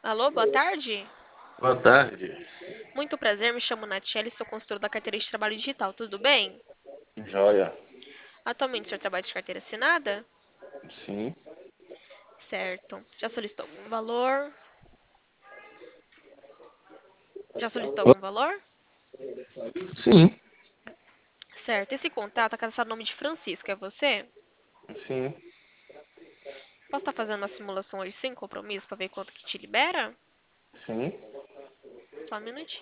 Alô, boa tarde. Boa tarde. Muito prazer, me chamo Natiele, sou consultora da carteira de trabalho digital, tudo bem? Joia. Atualmente o senhor trabalha de carteira assinada? Sim, Certo. Já solicitou algum valor? Já solicitou algum valor? sim, Certo. Esse contrato está cadastrado no nome de Francisco, é você? sim, Posso estar fazendo uma simulação hoje sem compromisso para ver quanto que te libera? sim. Só um minutinho.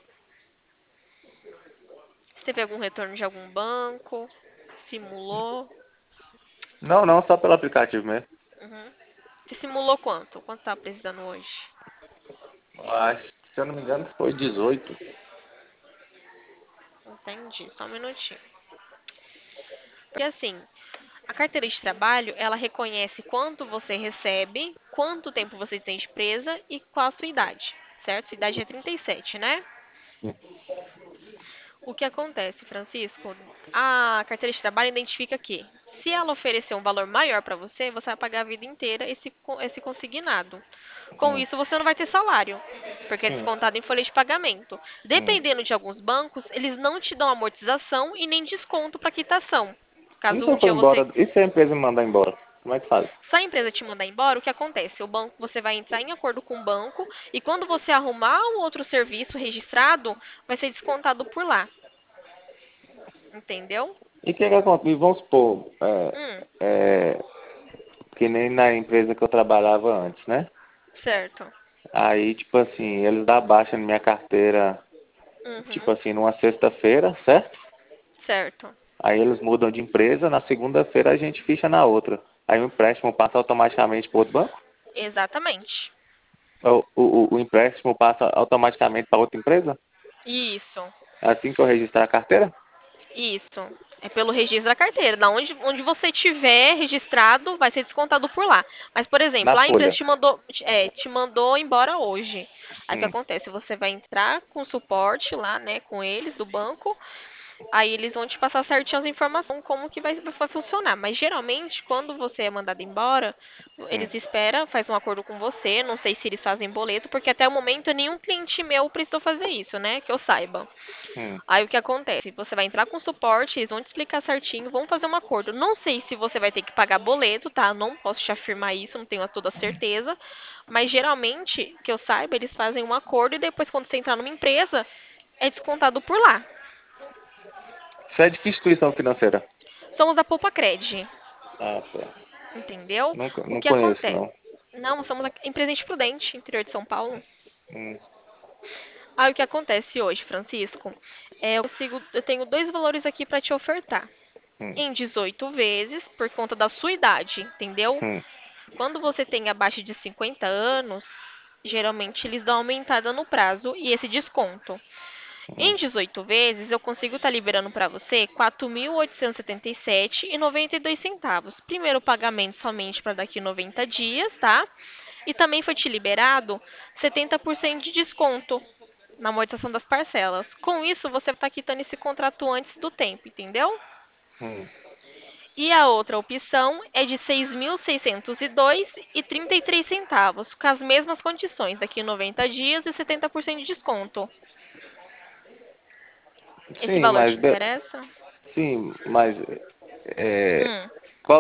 Você teve algum retorno de algum banco? Simulou? Não, não, só pelo aplicativo mesmo. Uhum. Você simulou quanto? Quanto está precisando hoje? Acho, se eu não me engano, foi 18. Entendi, só um minutinho. Porque assim, a carteira de trabalho, ela reconhece quanto você recebe, quanto tempo você tem de presa e qual a sua idade, certo? Sua idade é 37, né? O que acontece, Francisco? A carteira de trabalho identifica que, se ela oferecer um valor maior para você, você vai pagar a vida inteira esse consignado. Com Hum, isso, você não vai ter salário, porque é hum, descontado em folha de pagamento. hum. Dependendo de alguns bancos, eles não te dão amortização e nem desconto para quitação. E Caso se eu um for dia você embora? E se a empresa me mandar embora? Como é que faz? Se a empresa te mandar embora, o que acontece? O banco, você vai entrar em acordo com o banco e quando você arrumar um outro serviço registrado, vai ser descontado por lá. Entendeu? E o que é que acontece? E vamos supor, Hum, que nem na empresa que eu trabalhava antes, né? certo. Aí, tipo assim, eles dão baixa na minha carteira, tipo Uhum, assim, numa sexta-feira, certo? certo. Aí eles mudam de empresa, na segunda-feira a gente ficha na outra. Aí o empréstimo passa automaticamente para outro banco? Exatamente. O empréstimo passa automaticamente para outra empresa? Isso. Assim que eu registrar a carteira? Isso. É pelo registro da carteira. Onde você tiver registrado, vai ser descontado por lá. Mas, por Na exemplo, a empresa folha. te mandou embora hoje. Aí o que Hum, acontece? Você vai entrar com suporte lá, né, com eles do banco. Aí eles vão te passar certinho as informações como que vai funcionar. Mas geralmente, quando você é mandado embora, hum, eles esperam, faz um acordo com você. Não sei se eles fazem boleto, porque até o momento nenhum cliente meu precisou fazer isso, né? Que eu saiba. hum, Aí o que acontece? Você vai entrar com suporte, eles vão te explicar certinho, vão fazer um acordo. Não sei se você vai ter que pagar boleto, tá? Não posso te afirmar isso, não tenho a toda certeza. Mas geralmente, que eu saiba, eles fazem um acordo e depois, quando você entrar numa empresa, é descontado por lá. Você é de que instituição financeira? Somos da Poupa Cred, Ah, tá. entendeu? Nunca, O não que conheço, acontece? não. Não, somos em Presidente Prudente, interior de São Paulo. Hum, Aí o que acontece hoje, Francisco? Eu tenho dois valores aqui para te ofertar. hum, Em 18 vezes, por conta da sua idade, entendeu? hum, Quando você tem abaixo de 50 anos, geralmente eles dão aumentada no prazo e esse desconto. Em hum, 18 vezes, eu consigo estar liberando para você R$ 4.877,92. Primeiro pagamento somente para daqui 90 dias, tá? E também foi te liberado 70% de desconto na amortização das parcelas. Com isso, você está quitando esse contrato antes do tempo, entendeu? hum, E a outra opção é de 6.602,33, com as mesmas condições, daqui 90 dias e 70% de desconto. Esse Sim, valor te interessa? sim, mas é, Hum.